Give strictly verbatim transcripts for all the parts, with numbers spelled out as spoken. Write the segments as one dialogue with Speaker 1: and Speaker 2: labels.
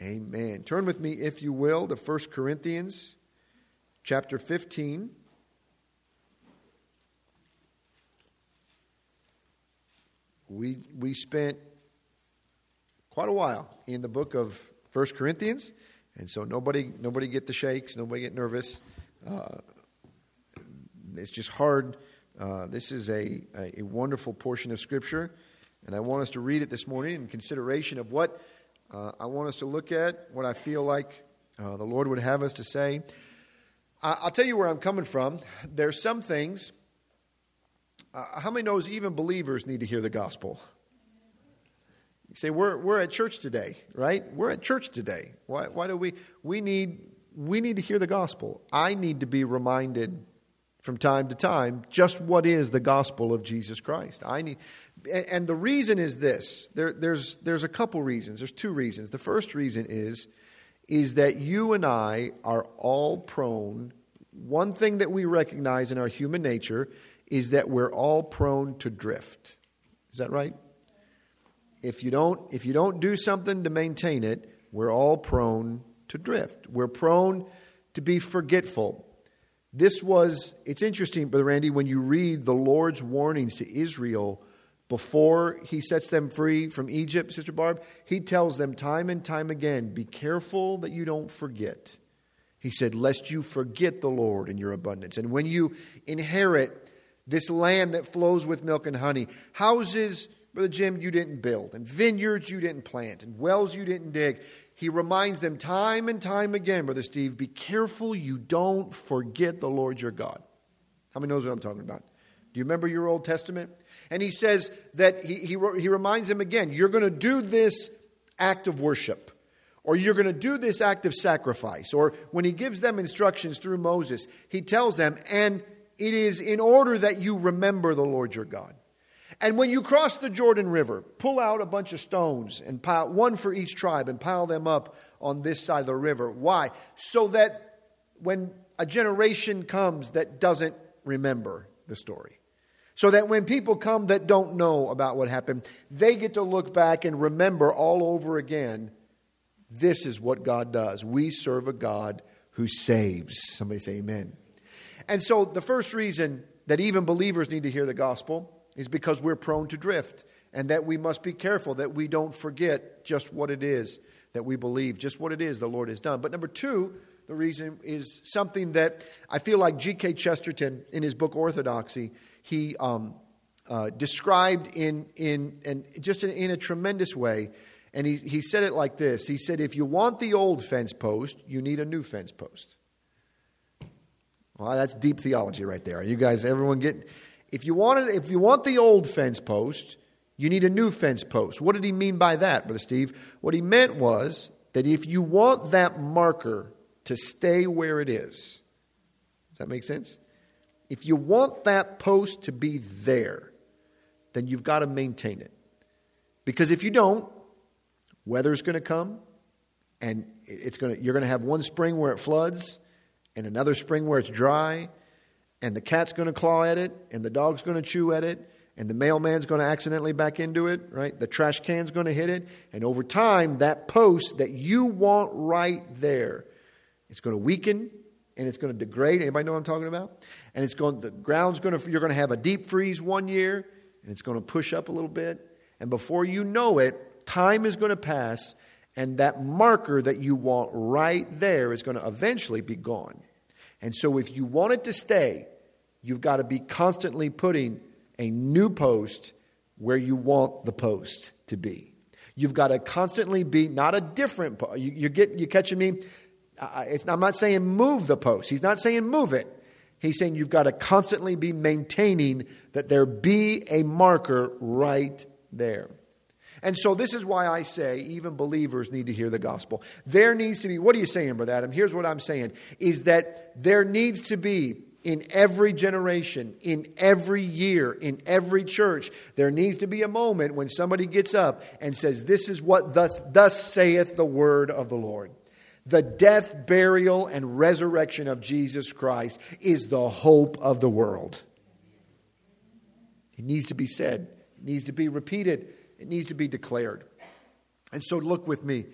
Speaker 1: Amen. Turn with me, if you will, to First Corinthians chapter fifteen. We we spent quite a while in the book of First Corinthians, and so nobody nobody get the shakes, nobody get nervous. Uh, it's just hard. Uh, this is a, a wonderful portion of Scripture, and I want us to read it this morning in consideration of what uh, I want us to look at, what I feel like uh, the Lord would have us to say. I, I'll tell you where I'm coming from. There's some things. Uh, how many knows even believers need to hear the gospel? You say, we're we're at church today, right? We're at church today. Why why do we we need we need to hear the gospel? I need to be reminded from time to time just what is the gospel of Jesus Christ. I need, and, and the reason is this. There there's there's a couple reasons. There's two reasons. The first reason is is that you and I are all prone. One thing that we recognize in our human nature is that we're all prone to drift. Is that right? If you don't, if you don't do something to maintain it, we're all prone to drift. We're prone to be forgetful. This was, it's interesting, Brother Randy, when you read the Lord's warnings to Israel before he sets them free from Egypt, Sister Barb, he tells them time and time again, be careful that you don't forget. He said, lest you forget the Lord in your abundance. And when you inherit this land that flows with milk and honey, houses, Brother Jim, you didn't build, and vineyards you didn't plant, and wells you didn't dig. He reminds them time and time again, Brother Steve, be careful you don't forget the Lord your God. How many knows what I'm talking about? Do you remember your Old Testament? And he says that he, he, he reminds them again, you're going to do this act of worship, or you're going to do this act of sacrifice. Or when he gives them instructions through Moses, he tells them, and it is in order that you remember the Lord your God. And when you cross the Jordan River, pull out a bunch of stones and pile one for each tribe and pile them up on this side of the river. Why? So that when a generation comes that doesn't remember the story. So that when people come that don't know about what happened, they get to look back and remember all over again, this is what God does. We serve a God who saves. Somebody say amen. And so the first reason that even believers need to hear the gospel is because we're prone to drift, and that we must be careful that we don't forget just what it is that we believe, just what it is the Lord has done. But number two, the reason is something that I feel like G K Chesterton, in his book Orthodoxy, he um, uh, described in in and just in, in a tremendous way. And he, he said it like this. He said, if you want the old fence post, you need a new fence post. Well, that's deep theology right there. You guys, everyone get... If you want it, if you want the old fence post, you need a new fence post. What did he mean by that, Brother Steve? What he meant was that if you want that marker to stay where it is, does that make sense? If you want that post to be there, then you've got to maintain it. Because if you don't, weather's going to come, and it's going to, you're going to have one spring where it floods, and another spring where it's dry. And the cat's going to claw at it, and the dog's going to chew at it, and the mailman's going to accidentally back into it, right? The trash can's going to hit it. And over time, that post that you want right there, it's going to weaken, and it's going to degrade. Anybody know what I'm talking about? And it's going, the ground's going to, you're going to have a deep freeze one year, and it's going to push up a little bit. And before you know it, time is going to pass, and that marker that you want right there is going to eventually be gone. And so if you want it to stay, you've got to be constantly putting a new post where you want the post to be. You've got to constantly be not a different post. You, you get you catching me? Uh, it's, I'm not saying move the post. He's not saying move it. He's saying you've got to constantly be maintaining that there be a marker right there. And so this is why I say even believers need to hear the gospel. There needs to be, what are you saying, Brother Adam? Here's what I'm saying, is that there needs to be in every generation, in every year, in every church, there needs to be a moment when somebody gets up and says, this is what thus, thus saith the word of the Lord. The death, burial, and resurrection of Jesus Christ is the hope of the world. It needs to be said. It needs to be repeated. It needs to be declared. And so look with me,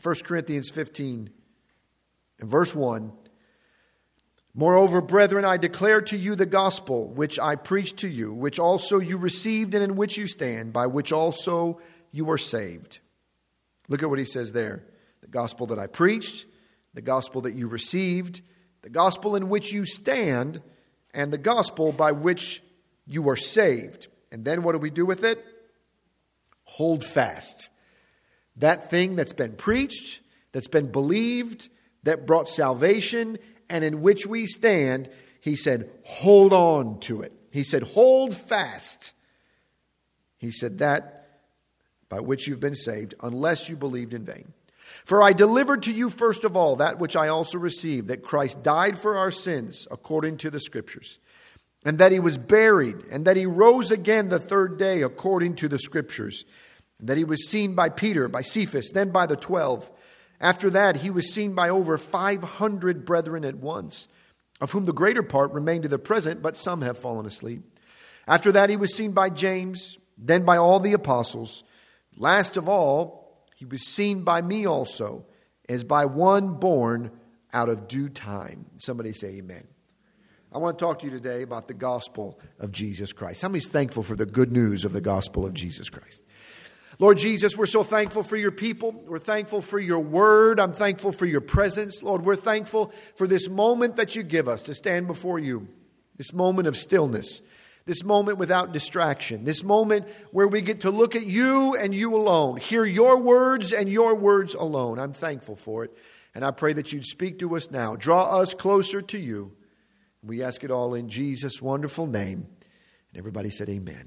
Speaker 1: First Corinthians fifteen and verse one. Moreover, brethren, I declare to you the gospel which I preached to you, which also you received and in which you stand, by which also you are saved. Look at what he says there. The gospel that I preached, the gospel that you received, the gospel in which you stand, and the gospel by which you are saved. And then what do we do with it? Hold fast. That thing that's been preached, that's been believed, that brought salvation, and in which we stand, he said, hold on to it. He said, hold fast. He said that by which you've been saved, unless you believed in vain. For I delivered to you first of all that which I also received, that Christ died for our sins according to the Scriptures, and that he was buried, and that he rose again the third day according to the Scriptures, and that he was seen by Peter, by Cephas, then by the twelve. After that, he was seen by over five hundred brethren at once, of whom the greater part remain to the present, but some have fallen asleep. After that, he was seen by James, then by all the apostles. Last of all, he was seen by me also, as by one born out of due time. Somebody say amen. I want to talk to you today about the gospel of Jesus Christ. How many is thankful for the good news of the gospel of Jesus Christ? Lord Jesus, we're so thankful for your people. We're thankful for your word. I'm thankful for your presence. Lord, we're thankful for this moment that you give us to stand before you. This moment of stillness. This moment without distraction. This moment where we get to look at you and you alone. Hear your words and your words alone. I'm thankful for it. And I pray that you'd speak to us now. Draw us closer to you. We ask it all in Jesus' wonderful name. And everybody said amen.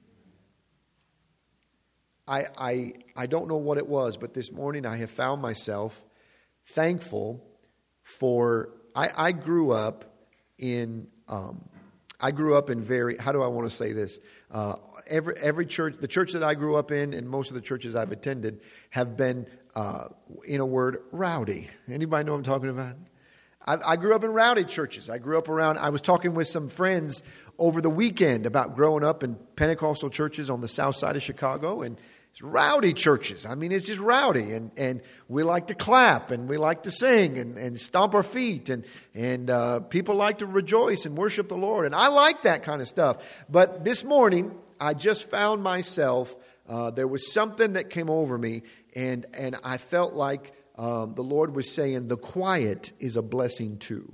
Speaker 1: I, I I don't know what it was, but this morning I have found myself thankful for, I, I grew up in, um, I grew up in very, how do I want to say this? Uh, every every church, the church that I grew up in and most of the churches I've attended have been, uh, in a word, rowdy. Anybody know what I'm talking about? I, I grew up in rowdy churches. I grew up around, I was talking with some friends over the weekend about growing up in Pentecostal churches on the south side of Chicago, and it's rowdy churches. I mean, it's just rowdy, and, and we like to clap, and we like to sing, and, and stomp our feet, and and uh, people like to rejoice and worship the Lord, and I like that kind of stuff. But this morning, I just found myself, uh, there was something that came over me, and and I felt like um, the Lord was saying, the quiet is a blessing too.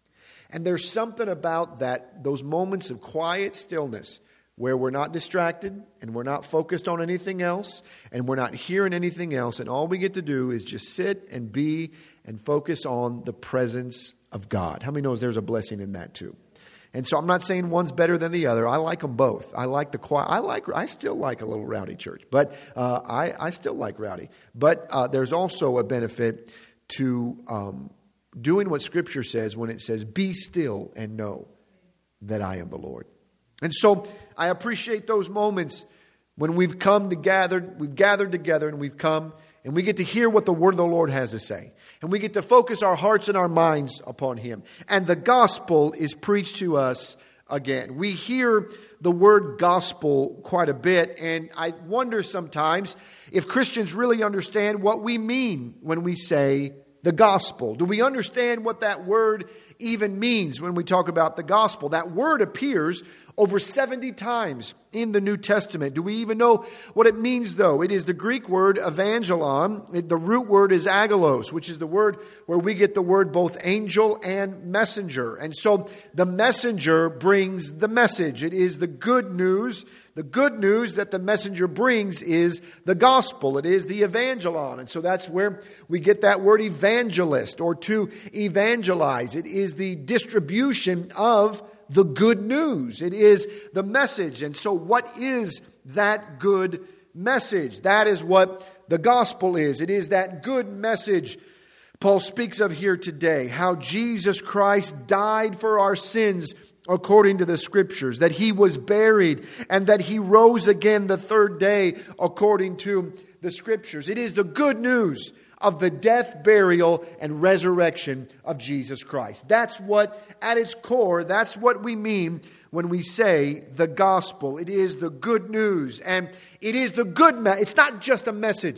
Speaker 1: And there's something about that, those moments of quiet stillness where we're not distracted and we're not focused on anything else and we're not hearing anything else. And all we get to do is just sit and be and focus on the presence of God. How many knows there's a blessing in that too? And so I'm not saying one's better than the other. I like them both. I like the quiet. I like. I still like a little rowdy church, but uh, I, I still like rowdy. But uh, there's also a benefit to um, doing what Scripture says when it says, be still and know that I am the Lord. And so I appreciate those moments when we've come to gathered, we've gathered together and we've come and we get to hear what the word of the Lord has to say. And we get to focus our hearts and our minds upon Him. And the gospel is preached to us again. We hear the word gospel quite a bit, and I wonder sometimes if Christians really understand what we mean when we say the gospel. Do we understand what that word even means when we talk about the gospel? That word appears over seventy times in the New Testament. Do we even know what it means, though? It is the Greek word evangelon. The root word is agelos, which is the word where we get the word both angel and messenger. And so the messenger brings the message. It is the good news. The good news that the messenger brings is the gospel. It is the evangelon. And so that's where we get that word evangelist, or to evangelize. It is the distribution of the good news. It is the message. And so what is that good message? That is what the gospel is. It is that good message Paul speaks of here today. How Jesus Christ died for our sins according to the Scriptures. That He was buried and that He rose again the third day according to the Scriptures. It is the good news of the death, burial, and resurrection of Jesus Christ. That's what, at its core, that's what we mean when we say the gospel. It is the good news. And it is the good, me- it's not just a message.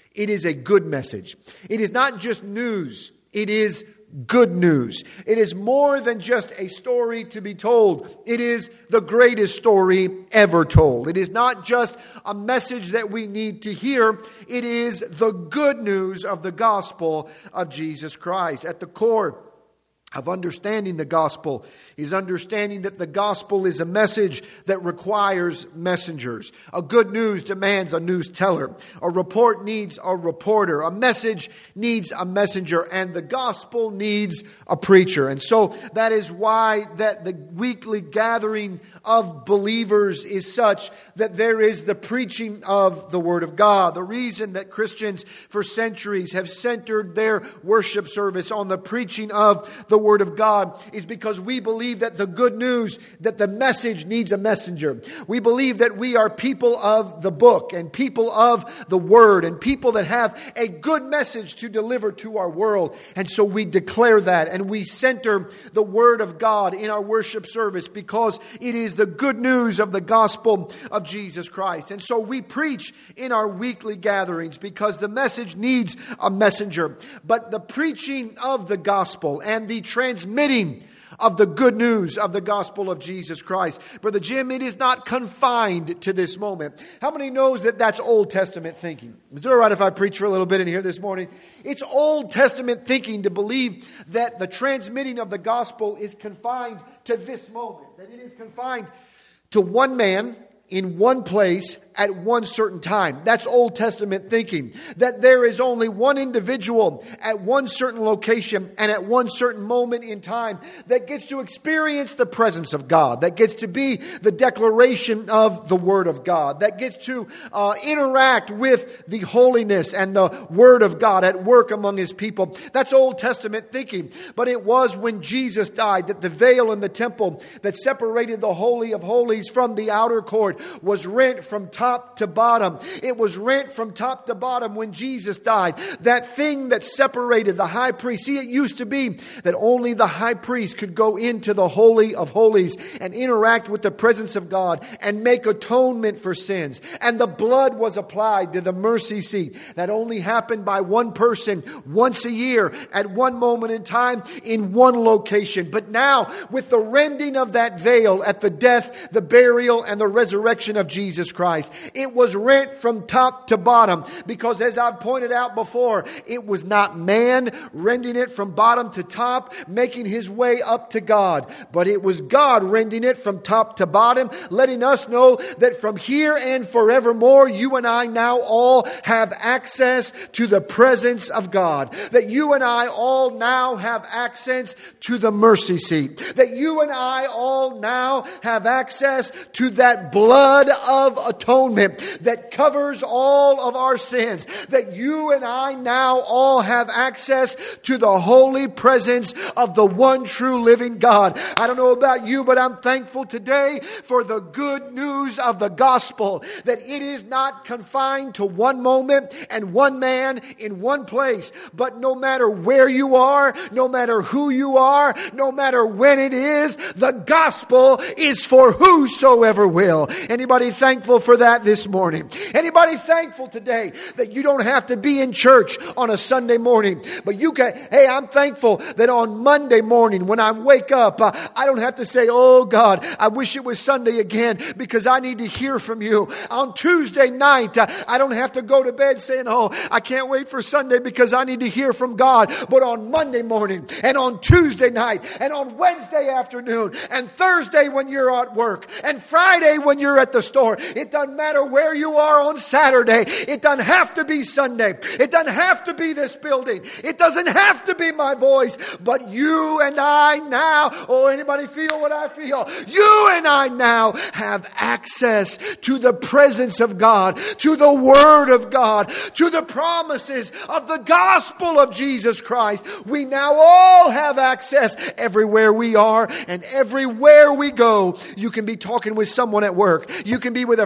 Speaker 1: It is a good message. It is not just news. It is good news. It is more than just a story to be told. It is the greatest story ever told. It is not just a message that we need to hear. It is the good news of the gospel of Jesus Christ. At the core of understanding the gospel is understanding that the gospel is a message that requires messengers. A good news demands a news teller. A report needs a reporter. A message needs a messenger. And the gospel needs a preacher. And so that is why that the weekly gathering of believers is such that there is the preaching of the Word of God. The reason that Christians for centuries have centered their worship service on the preaching of the Word of God is because we believe that the good news, that the message needs a messenger. We believe that we are people of the book and people of the Word and people that have a good message to deliver to our world. And so we declare that and we center the Word of God in our worship service because it is the good news of the gospel of Jesus Christ. And so we preach in our weekly gatherings because the message needs a messenger. But the preaching of the gospel and the transmitting of the good news of the gospel of Jesus Christ. Brother Jim, it is not confined to this moment. How many knows that that's Old Testament thinking? Is it all right if I preach for a little bit in here this morning? It's Old Testament thinking to believe that the transmitting of the gospel is confined to this moment. That it is confined to one man in one place at one certain time. That's Old Testament thinking. That there is only one individual at one certain location and at one certain moment in time that gets to experience the presence of God. That gets to be the declaration of the Word of God. That gets to uh, interact with the holiness and the Word of God at work among His people. That's Old Testament thinking. But it was when Jesus died that the veil in the temple that separated the Holy of Holies from the outer court was rent from top to bottom. It was rent from top to bottom when Jesus died. That thing that separated the high priest. See, it used to be that only the high priest could go into the Holy of Holies and interact with the presence of God and make atonement for sins. And the blood was applied to the mercy seat. That only happened by one person once a year at one moment in time in one location. But now, with the rending of that veil at the death, the burial, and the resurrection of Jesus Christ, it was rent from top to bottom because, as I've pointed out before, it was not man rending it from bottom to top, making his way up to God, but it was God rending it from top to bottom, letting us know that from here and forevermore, you and I now all have access to the presence of God, that you and I all now have access to the mercy seat, that you and I all now have access to that blood of atonement that covers all of our sins, that you and I now all have access to the holy presence of the one true living God. I don't know about you, but I'm thankful today for the good news of the gospel, that it is not confined to one moment and one man in one place, but no matter where you are, no matter who you are, no matter when it is, the gospel is for whosoever will. Anybody thankful for that this morning? Anybody thankful today that you don't have to be in church on a Sunday morning, but you can, hey, I'm thankful that on Monday morning when I wake up, uh, I don't have to say, oh God, I wish it was Sunday again because I need to hear from you. On Tuesday night, uh, I don't have to go to bed saying, oh, I can't wait for Sunday because I need to hear from God. But on Monday morning and on Tuesday night and on Wednesday afternoon and Thursday when you're at work and Friday when you're at the store, it doesn't matter where you are on Saturday. It doesn't have to be Sunday. It doesn't have to be this building. It doesn't have to be my voice. But you and I now, oh, anybody feel what I feel? You and I now have access to the presence of God, to the Word of God, to the promises of the gospel of Jesus Christ. We now all have access everywhere we are and everywhere we go. You can be talking with someone at work. You can be with a friend or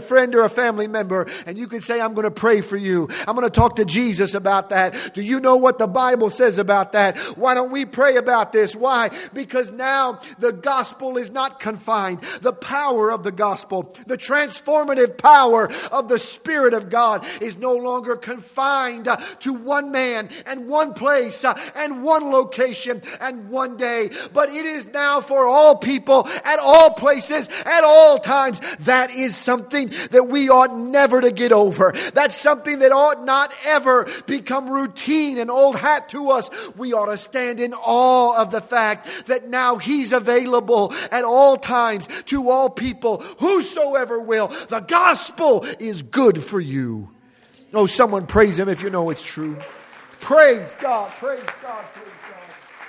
Speaker 1: a family member and you can say, I'm going to pray for you. I'm going to talk to Jesus about that. Do you know what the Bible says about that? Why don't we pray about this? Why? Because now the gospel is not confined. The power of the gospel, the transformative power of the Spirit of God is no longer confined uh, to one man and one place uh, and one location and one day, but it is now for all people at all places at all times. That is something that we ought never to get over. That's something that ought not ever become routine and old hat to us. We ought to stand in awe of the fact that now He's available at all times to all people, whosoever will. The gospel is good for you. Oh, someone praise Him if you know it's true. Praise God, praise God, praise God.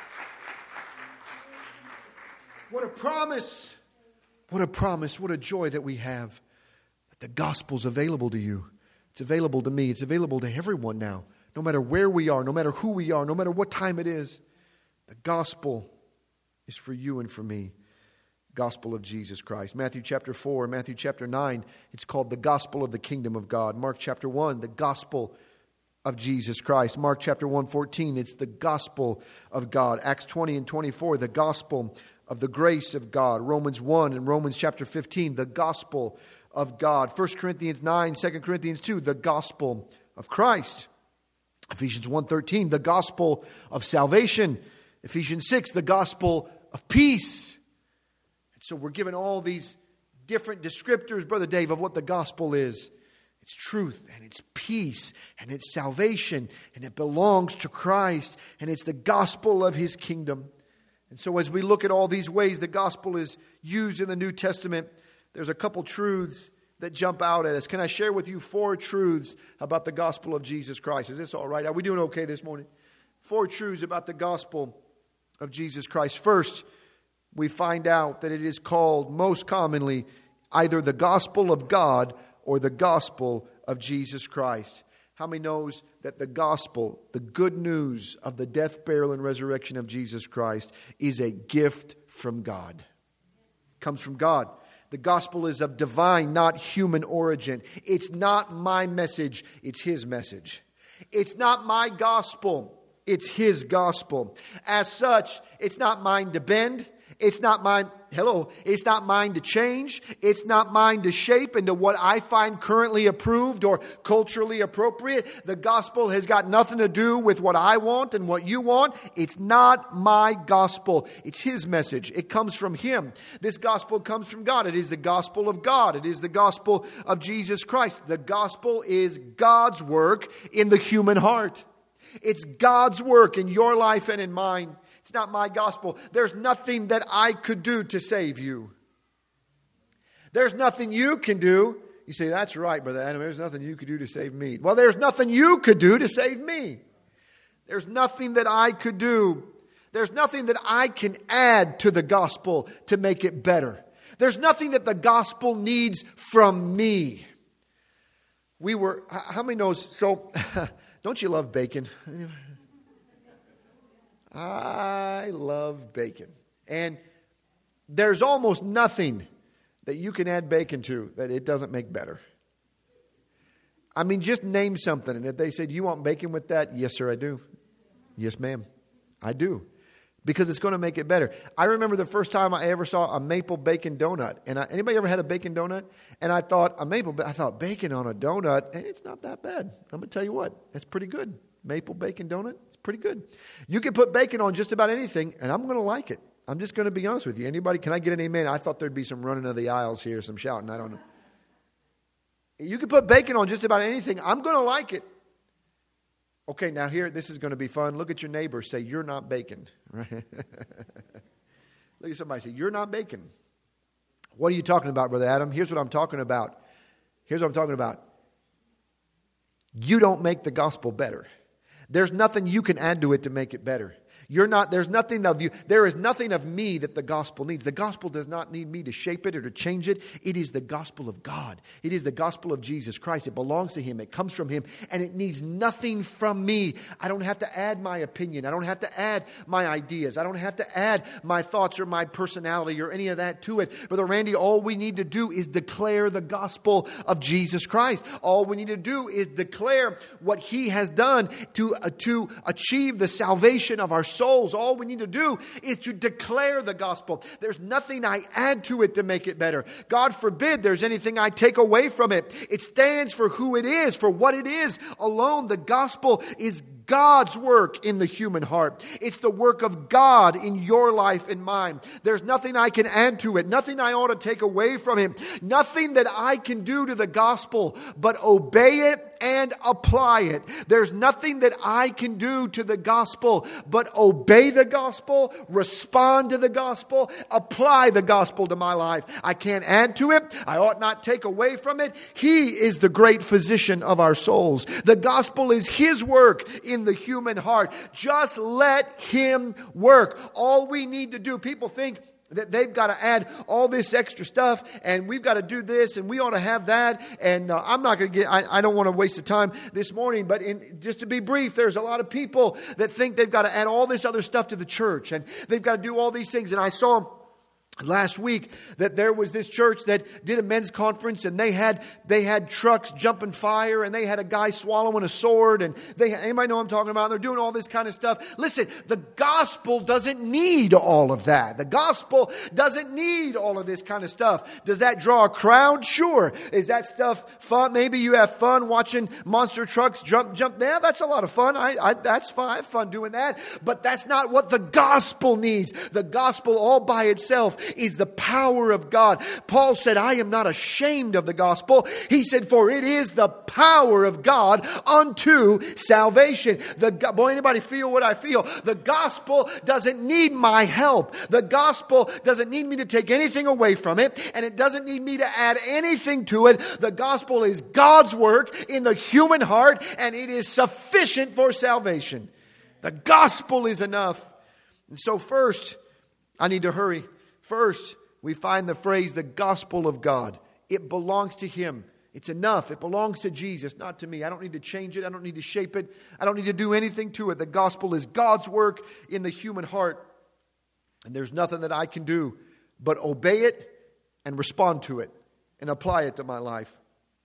Speaker 1: What a promise. What a promise. What a joy that we have. That the gospel's available to you. It's available to me. It's available to everyone now. No matter where we are, no matter who we are, no matter what time it is. The gospel is for you and for me. Gospel of Jesus Christ. Matthew chapter four, Matthew chapter nine, it's called the gospel of the kingdom of God. Mark chapter one, the gospel of Jesus Christ. Mark chapter one, fourteen, it's the gospel of God. Acts twenty and twenty-four, the gospel of the grace of God. Romans one and Romans chapter fifteen, the gospel of God. First Corinthians nine, Second Corinthians two, the gospel of Christ. Ephesians one thirteen, the gospel of salvation. Ephesians six, the gospel of peace. So we're given all these different descriptors, Brother Dave, of what the gospel is. It's truth, and it's peace, and it's salvation, and it belongs to Christ, and it's the gospel of His kingdom. And so as we look at all these ways the gospel is used in the New Testament, there's a couple truths that jump out at us. Can I share with you four truths about the gospel of Jesus Christ? Is this all right? Are we doing okay this morning? Four truths about the gospel of Jesus Christ. First, we find out that it is called most commonly either the gospel of God or the gospel of Jesus Christ. How many knows that the gospel, the good news of the death, burial, and resurrection of Jesus Christ is a gift from God? It comes from God. The gospel is of divine, not human origin. It's not my message, it's His message. It's not my gospel, it's His gospel. As such, it's not mine to bend. It's not mine, hello, it's not mine to change. It's not mine to shape into what I find currently approved or culturally appropriate. The gospel has got nothing to do with what I want and what you want. It's not my gospel. It's His message. It comes from Him. This gospel comes from God. It is the gospel of God. It is the gospel of Jesus Christ. The gospel is God's work in the human heart. It's God's work in your life and in mine. It's not my gospel. There's nothing that I could do to save you. There's nothing you can do. You say, that's right, Brother Adam. There's nothing you could do to save me. Well, there's nothing you could do to save me. There's nothing that I could do. There's nothing that I can add to the gospel to make it better. There's nothing that the gospel needs from me. We were, how many knows, so, don't you love bacon? I love bacon. And there's almost nothing that you can add bacon to that it doesn't make better. I mean, just name something. And if they said, you want bacon with that? Yes, sir, I do. Yes, ma'am, I do. Because it's going to make it better. I remember the first time I ever saw a maple bacon donut. And I, anybody ever had a bacon donut? And I thought, a maple, I thought bacon on a donut, and it's not that bad. I'm going to tell you what, it's pretty good. Maple bacon donut, it's pretty good. You can put bacon on just about anything, and I'm going to like it. I'm just going to be honest with you. Anybody, can I get an amen? I thought there'd be some running of the aisles here, some shouting. I don't know. You can put bacon on just about anything. I'm going to like it. Okay, now here, this is going to be fun. Look at your neighbor. Say, you're not bacon. Right? Look at somebody. Say, you're not bacon. What are you talking about, Brother Adam? Here's what I'm talking about. Here's what I'm talking about. You don't make the gospel better. There's nothing you can add to it to make it better. You're not, there's nothing of you. There is nothing of me that the gospel needs. The gospel does not need me to shape it or to change it. It is the gospel of God. It is the gospel of Jesus Christ. It belongs to Him. It comes from Him. And it needs nothing from me. I don't have to add my opinion. I don't have to add my ideas. I don't have to add my thoughts or my personality or any of that to it. Brother Randy, all we need to do is declare the gospel of Jesus Christ. All we need to do is declare what He has done to, uh, to achieve the salvation of our souls. All we need to do is to declare the gospel. There's nothing I add to it to make it better. God forbid there's anything I take away from it. It stands for who it is, for what it is alone. The gospel is God's work in the human heart. It's the work of God in your life and mine. There's nothing I can add to it. Nothing I ought to take away from Him. Nothing that I can do to the gospel but obey it and apply it. There's nothing that I can do to the gospel but obey the gospel, respond to the gospel, apply the gospel to my life. I can't add to it. I ought not take away from it. He is the great physician of our souls. The gospel is His work in the human heart. Just let Him work. All we need to do, people think that they've got to add all this extra stuff and we've got to do this and we ought to have that. And uh, I'm not going to get, I, I don't want to waste the time this morning, but in, just to be brief, there's a lot of people that think they've got to add all this other stuff to the church and they've got to do all these things. And I saw last week that there was this church that did a men's conference and they had they had trucks jumping fire and they had a guy swallowing a sword and they anybody know what I'm talking about? They're doing all this kind of stuff. Listen, the gospel doesn't need all of that. The gospel doesn't need all of this kind of stuff. Does that draw a crowd? Sure. Is that stuff fun? Maybe you have fun watching monster trucks jump jump. Yeah, that's a lot of fun. I, I that's fine. I have fun doing that. But that's not what the gospel needs. The gospel all by itself is the power of God. Paul said, I am not ashamed of the gospel. He said, for it is the power of God unto salvation. The boy, anybody feel what I feel? The gospel doesn't need my help. The gospel doesn't need me to take anything away from it, and it doesn't need me to add anything to it. The gospel is God's work in the human heart, and it is sufficient for salvation. The gospel is enough. And so first, I need to hurry. First, we find the phrase, the gospel of God. It belongs to Him. It's enough. It belongs to Jesus, not to me. I don't need to change it. I don't need to shape it. I don't need to do anything to it. The gospel is God's work in the human heart. And there's nothing that I can do but obey it and respond to it and apply it to my life.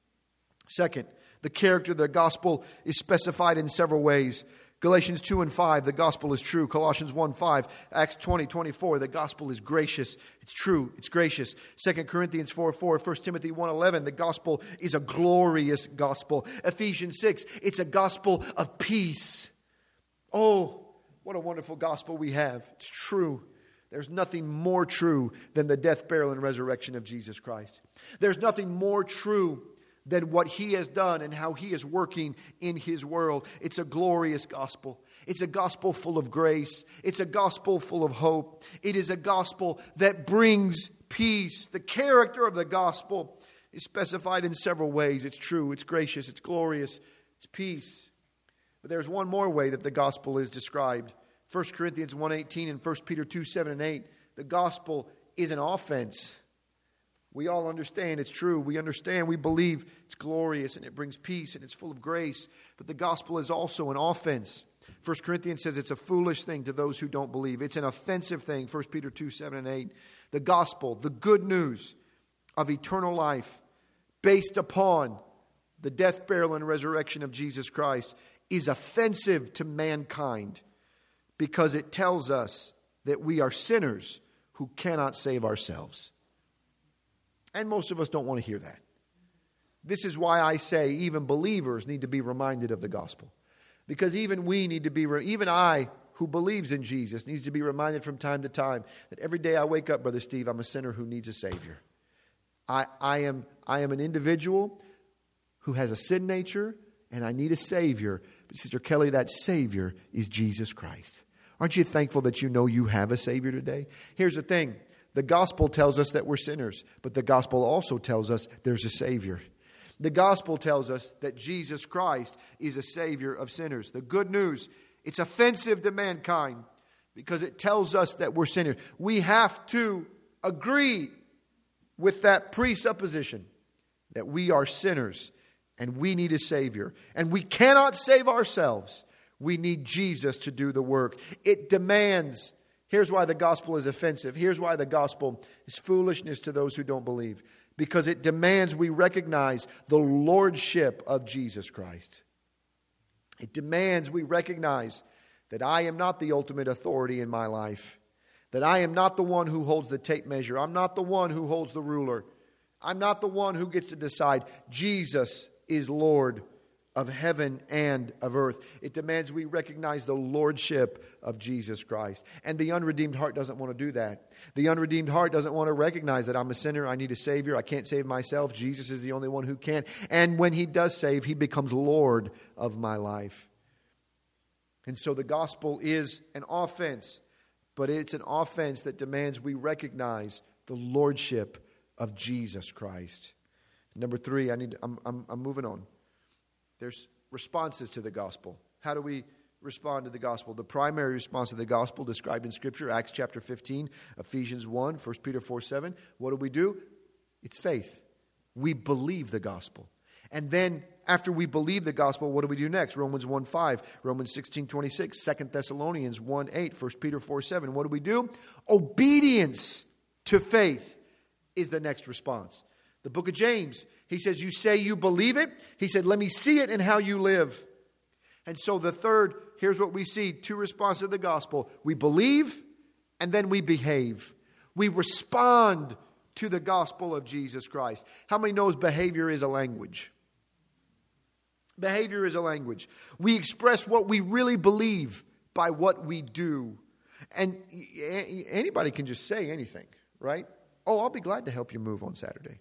Speaker 1: Second, the character of the gospel is specified in several ways. Galatians two and five, the gospel is true. Colossians one five, Acts twenty twenty-four, the gospel is gracious. It's true. It's gracious. Second Corinthians four four, First Timothy one eleven, the gospel is a glorious gospel. Ephesians six, it's a gospel of peace. Oh, what a wonderful gospel we have. It's true. There's nothing more true than the death, burial, and resurrection of Jesus Christ. There's nothing more true than what He has done and how He is working in His world. It's a glorious gospel. It's a gospel full of grace. It's a gospel full of hope. It is a gospel that brings peace. The character of the gospel is specified in several ways. It's true, it's gracious, it's glorious, it's peace. But there's one more way that the gospel is described. First Corinthians one eighteen and First Peter two seven and eight. The gospel is an offense. We all understand it's true. We understand, we believe it's glorious and it brings peace and it's full of grace. But the gospel is also an offense. First Corinthians says it's a foolish thing to those who don't believe. It's an offensive thing. First Peter two seven and eight. The gospel, the good news of eternal life based upon the death, burial, and resurrection of Jesus Christ is offensive to mankind because it tells us that we are sinners who cannot save ourselves. And most of us don't want to hear that. This is why I say even believers need to be reminded of the gospel. Because even we need to be, even I who believes in Jesus needs to be reminded from time to time that every day I wake up, Brother Steve, I'm a sinner who needs a Savior. I, I am, I am an individual who has a sin nature and I need a Savior. But Sister Kelly, that Savior is Jesus Christ. Aren't you thankful that you know you have a Savior today? Here's the thing. The gospel tells us that we're sinners, but the gospel also tells us there's a Savior. The gospel tells us that Jesus Christ is a Savior of sinners. The good news, it's offensive to mankind because it tells us that we're sinners. We have to agree with that presupposition that we are sinners and we need a Savior. And we cannot save ourselves. We need Jesus to do the work. It demands, here's why the gospel is offensive. Here's why the gospel is foolishness to those who don't believe. Because it demands we recognize the lordship of Jesus Christ. It demands we recognize that I am not the ultimate authority in my life. That I am not the one who holds the tape measure. I'm not the one who holds the ruler. I'm not the one who gets to decide. Jesus is Lord of heaven and of earth. It demands we recognize the lordship of Jesus Christ. And the unredeemed heart doesn't want to do that. The unredeemed heart doesn't want to recognize that I'm a sinner, I need a Savior, I can't save myself. Jesus is the only one who can. And when He does save, He becomes Lord of my life. And so the gospel is an offense, but it's an offense that demands we recognize the lordship of Jesus Christ. Number three, I need. I'm, I'm, I'm moving on. There's responses to the gospel. How do we respond to the gospel? The primary response to the gospel described in Scripture, Acts chapter fifteen, Ephesians one, First Peter four seven. What do we do? It's faith. We believe the gospel. And then after we believe the gospel, what do we do next? Romans one five, Romans sixteen twenty-six, Second Thessalonians one eight, First Peter four seven. What do we do? Obedience to faith is the next response. The book of James, he says, you say you believe it. He said, let me see it in how you live. And so the third, here's what we see. Two responses to the gospel. We believe and then we behave. We respond to the gospel of Jesus Christ. How many knows behavior is a language? Behavior is a language. We express what we really believe by what we do. And anybody can just say anything, right? Oh, I'll be glad to help you move on Saturday.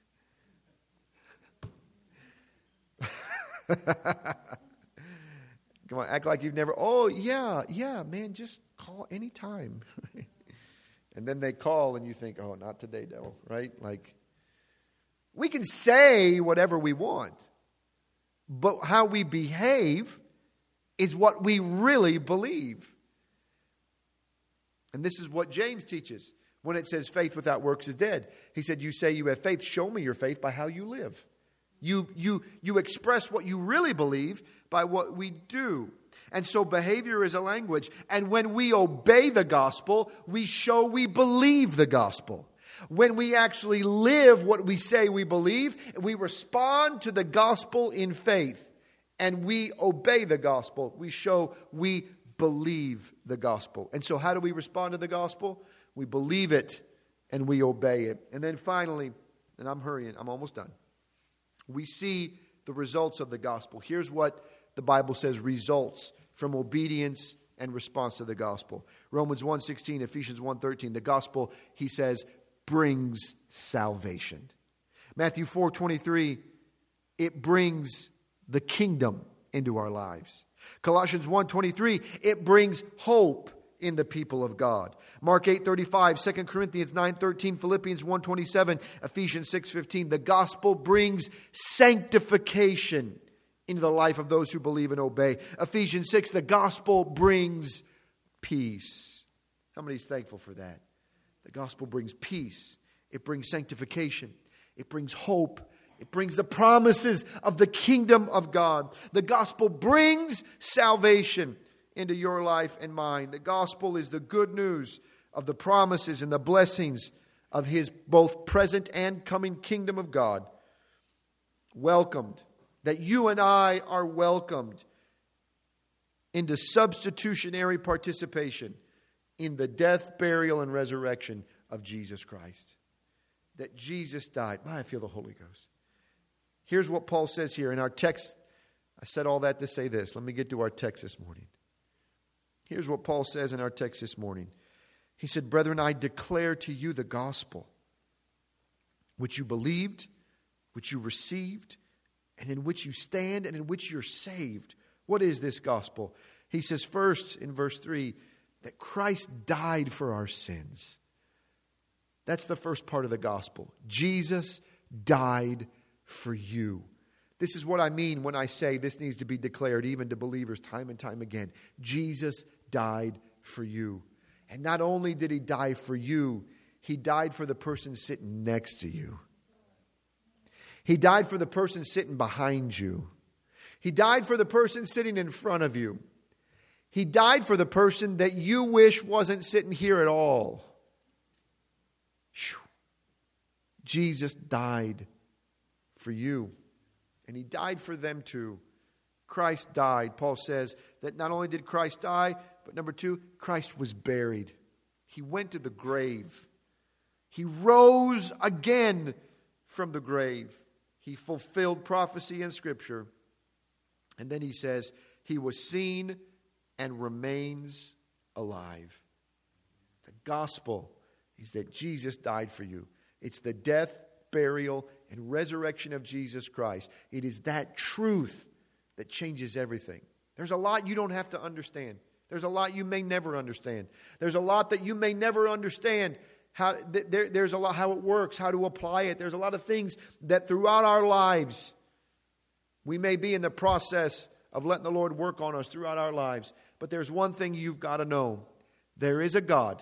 Speaker 1: Come on, act like you've never, oh, yeah, yeah, man, just call anytime. And then they call and you think, oh, not today, devil, right? Like, we can say whatever we want, but how we behave is what we really believe. And this is what James teaches when it says faith without works is dead. He said, you say you have faith, show me your faith by how you live. You, you, you express what you really believe by what we do. And so behavior is a language. And when we obey the gospel, we show we believe the gospel. When we actually live what we say we believe, we respond to the gospel in faith. And we obey the gospel. We show we believe the gospel. And so how do we respond to the gospel? We believe it and we obey it. And then finally, and I'm hurrying, I'm almost done. We see the results of the gospel. Here's what the Bible says results from obedience and response to the gospel. Romans one sixteen, Ephesians one thirteen. The gospel, he says, brings salvation. Matthew four twenty-three, it brings the kingdom into our lives. Colossians one twenty-three, it brings hope in the people of God. Mark eight thirty-five, Second Corinthians nine thirteen, Philippians one twenty-seven, Ephesians six fifteen. The gospel brings sanctification into the life of those who believe and obey. Ephesians six, the gospel brings peace. How many is thankful for that? The gospel brings peace. It brings sanctification. It brings hope. It brings the promises of the kingdom of God. The gospel brings salvation into your life and mine. The gospel is the good news of the promises and the blessings of His both present and coming kingdom of God. Welcomed. That you and I are welcomed into substitutionary participation in the death, burial, and resurrection of Jesus Christ. That Jesus died. I feel the Holy Ghost. Here's what Paul says here in our text. I said all that to say this. Let me get to our text this morning. Here's what Paul says in our text this morning. He said, brethren, I declare to you the gospel, which you believed, which you received, and in which you stand, and in which you're saved. What is this gospel? He says first in verse three, that Christ died for our sins. That's the first part of the gospel. Jesus died for you. This is what I mean when I say this needs to be declared even to believers time and time again. Jesus died for you. And not only did he die for you, he died for the person sitting next to you. He died for the person sitting behind you. He died for the person sitting in front of you. He died for the person that you wish wasn't sitting here at all. Whew. Jesus died for you. And he died for them too. Christ died. Paul says that not only did Christ die, but number two, Christ was buried. He went to the grave. He rose again from the grave. He fulfilled prophecy in Scripture. And then he says, he was seen and remains alive. The gospel is that Jesus died for you. It's the death, burial, and resurrection of Jesus Christ. It is that truth that changes everything. There's a lot you don't have to understand. There's a lot you may never understand. There's a lot that you may never understand. How there, there's a lot how it works, how to apply it. There's a lot of things that throughout our lives we may be in the process of letting the Lord work on us throughout our lives. But there's one thing you've got to know. There is a God.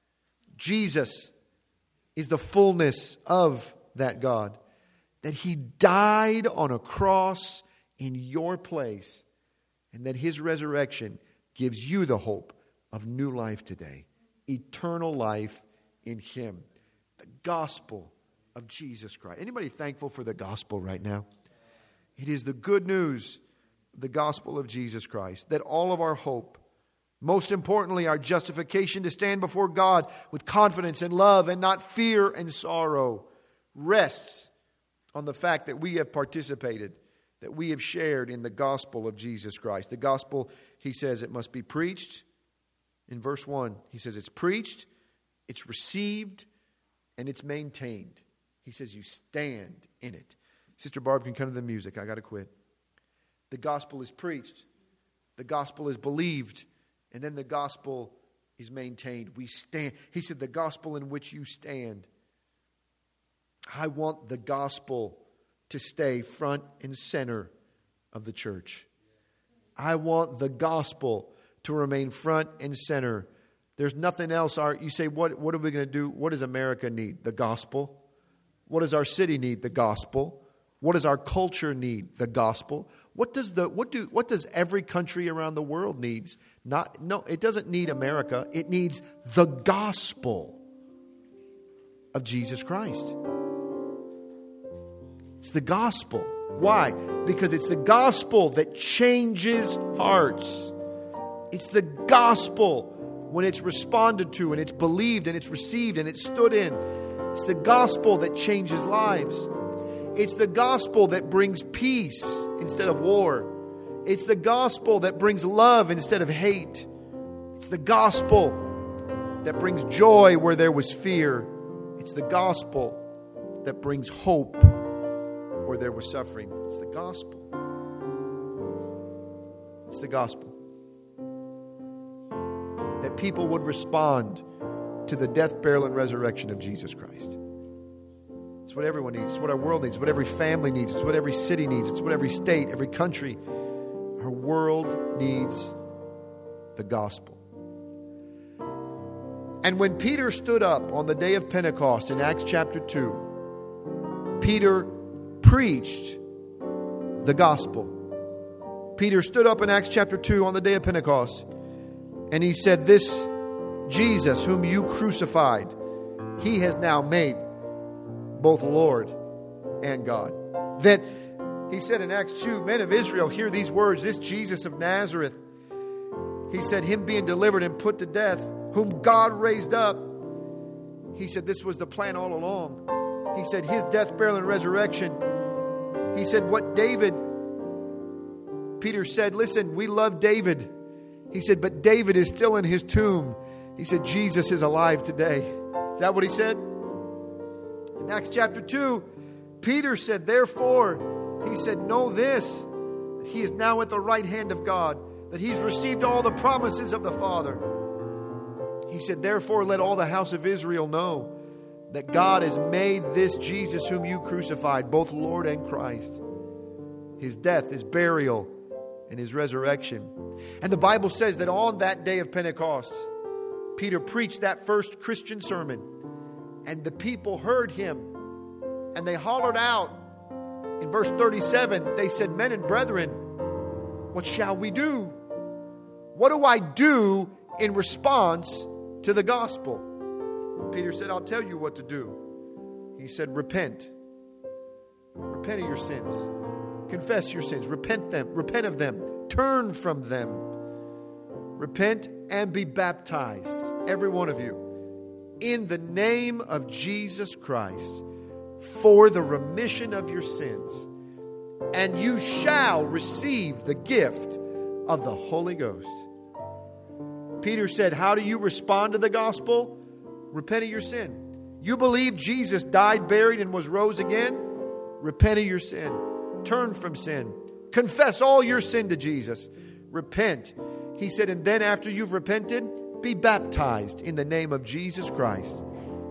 Speaker 1: Jesus is the fullness of that God. That He died on a cross in your place. And that His resurrection gives you the hope of new life today. Eternal life in Him. The gospel of Jesus Christ. Anybody thankful for the gospel right now? It is the good news, the gospel of Jesus Christ, that all of our hope, most importantly our justification to stand before God with confidence and love and not fear and sorrow, rests on the fact that we have participated, that we have shared in the gospel of Jesus Christ. The gospel, he says, it must be preached. In verse one, he says it's preached, it's received, and it's maintained. He says you stand in it. Sister Barb can come to the music. I got to quit. The gospel is preached. The gospel is believed. And then the gospel is maintained. We stand. He said the gospel in which you stand. I want the gospel to stay front and center of the church. I want the gospel to remain front and center. There's nothing else. Our, you say, what, what are we going to do? What does America need? The gospel. What does our city need? The gospel. What does our culture need? The gospel. What does the what do what does every country around the world needs? Not no, it doesn't need America. It needs the gospel of Jesus Christ. It's the gospel. Why? Because it's the gospel that changes hearts. It's the gospel when it's responded to and it's believed and it's received and it's stood in. It's the gospel that changes lives. It's the gospel that brings peace instead of war. It's the gospel that brings love instead of hate. It's the gospel that brings joy where there was fear. It's the gospel that brings hope where there was suffering. It's the gospel. It's the gospel. That people would respond to the death, burial, and resurrection of Jesus Christ. It's what everyone needs. It's what our world needs. It's what every family needs. It's what every city needs. It's what every state, every country. Our world needs the gospel. And when Peter stood up on the day of Pentecost in Acts chapter two, Peter preached the gospel. Peter stood up in Acts chapter two on the day of Pentecost, and he said, "This Jesus whom you crucified, He has now made both Lord and God." Then he said in Acts two, "Men of Israel, hear these words. This Jesus of Nazareth," he said, "him being delivered and put to death, whom God raised up." He said this was the plan all along. He said his death, burial, and resurrection. He said what David, Peter said, listen, we love David. He said, but David is still in his tomb. He said, Jesus is alive today. Is that what he said? In Acts chapter two, Peter said, therefore, he said, know this, that he is now at the right hand of God, that he's received all the promises of the Father. He said, therefore, let all the house of Israel know that God has made this Jesus whom you crucified, both Lord and Christ. His death, his burial, and his resurrection. And the Bible says that on that day of Pentecost, Peter preached that first Christian sermon, and the people heard him, and they hollered out. In verse thirty-seven, they said, "Men and brethren, what shall we do? What do I do in response to the gospel?" Peter said, "I'll tell you what to do." He said, "Repent. Repent of your sins. Confess your sins. Repent them. Repent of them. Turn from them. Repent and be baptized, every one of you, in the name of Jesus Christ, for the remission of your sins, and you shall receive the gift of the Holy Ghost." Peter said, how do you respond to the gospel? Repent of your sin. You believe Jesus died, buried, and was rose again? Repent of your sin. Turn from sin. Confess all your sin to Jesus. Repent. He said, and then after you've repented, be baptized in the name of Jesus Christ.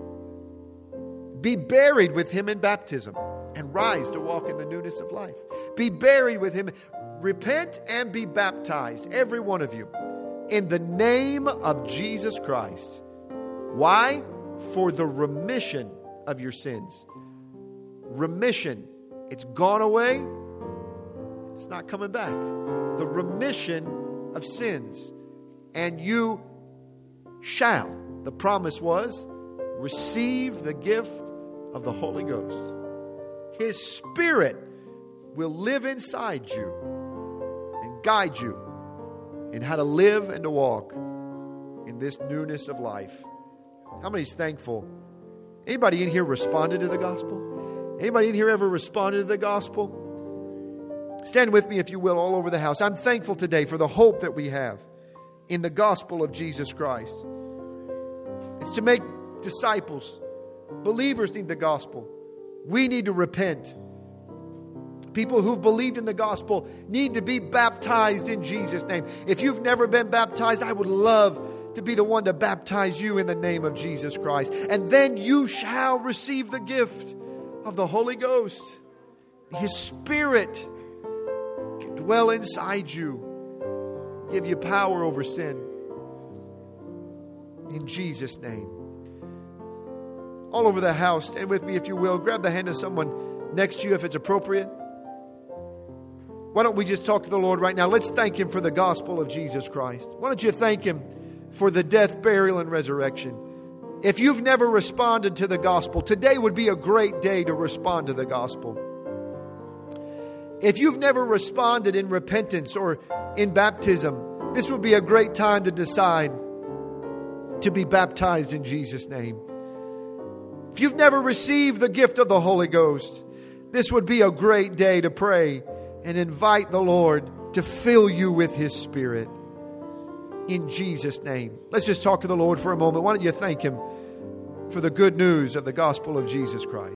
Speaker 1: Be buried with him in baptism and rise to walk in the newness of life. Be buried with him. Repent and be baptized, every one of you, in the name of Jesus Christ. Why? For the remission of your sins. Remission. It's gone away. It's not coming back. The remission of sins. And you shall, the promise was, receive the gift of the Holy Ghost. His Spirit will live inside you and guide you in how to live and to walk in this newness of life. How many is thankful? Anybody in here responded to the gospel? Anybody in here ever responded to the gospel? Stand with me, if you will, all over the house. I'm thankful today for the hope that we have in the gospel of Jesus Christ. It's to make disciples. Believers need the gospel. We need to repent. People who've believed in the gospel need to be baptized in Jesus' name. If you've never been baptized, I would love to be the one to baptize you in the name of Jesus Christ. And then you shall receive the gift of the Holy Ghost. His Spirit can dwell inside you, give you power over sin. In Jesus' name. All over the house, stand with me if you will. Grab the hand of someone next to you if it's appropriate. Why don't we just talk to the Lord right now? Let's thank Him for the gospel of Jesus Christ. Why don't you thank Him for the death, burial, and resurrection? If you've never responded to the gospel, today would be a great day to respond to the gospel. If you've never responded in repentance or in baptism, this would be a great time to decide to be baptized in Jesus' name. If you've never received the gift of the Holy Ghost, this would be a great day to pray and invite the Lord to fill you with His Spirit. In Jesus' name. Let's just talk to the Lord for a moment. Why don't you thank Him for the good news of the gospel of Jesus Christ?